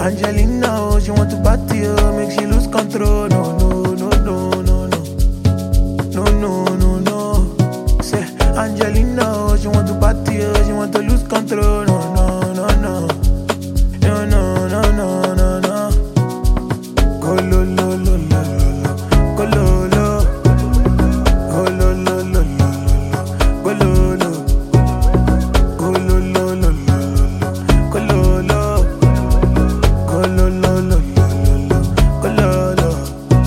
Angelina, oh, she want to party, oh, make she lose control. No, no, no, no, no, no. No, no, no, no. Say, Angelina, oh, she want to party, oh, she want to lose control. No, no, no, no. No, no, no, no, no, no. Go lo, lo, lo, lo, lo. Go lo, lo. Go lo, lo, lo, lo, lo. Go lo, lo. Go lo, lo, lo, lo, lo. Go lo, lo. Go lo, lo, lo, lo, lo. Go lo, lo.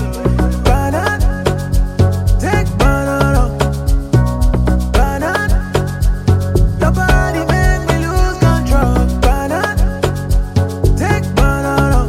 Banana, take banana. Banana, your body make me lose control. Banana, take banana.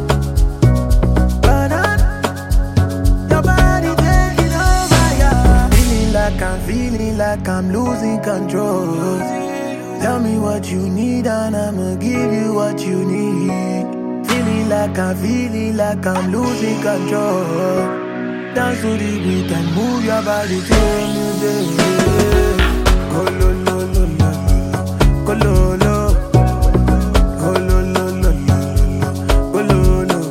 Banana, your body taking over, yeah. Feeling like I'm losing control. Tell me what you need and I'ma give you what you need. Feeling like I'm losing control. Dance to the beat and move your body to me, baby. Go lo lo lo lo lo, go lo lo, go lo lo lo lo lo, go lo lo,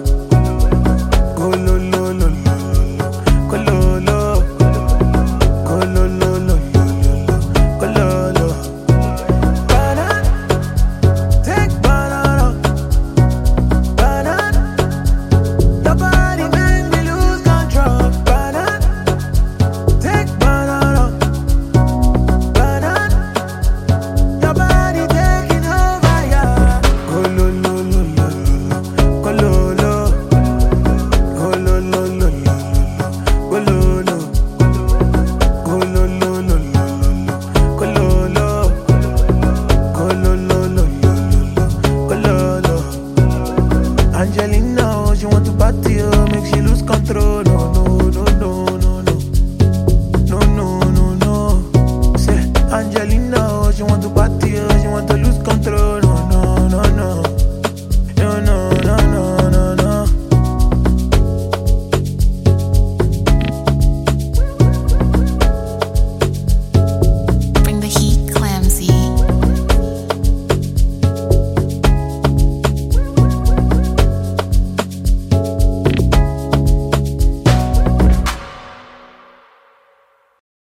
go lo lo lo lo lo, go lo lo, go lo lo lo lo lo, go lo lo. Banana, take banana, banana, your body make me lose control. Banana, take banana, banana, your body taking over, yeah. Go lo lo lo lo lo, go lo lo, go lo lo lo lo lo, go lo lo, go lo lo lo lo lo, go lo lo, go lo lo lo lo lo, go lo lo. Angelina, oh, she want to party, oh, make she lose control. No, no, no, no, no, no. No, no, no, no. Say, Angelina, oh, she want to party.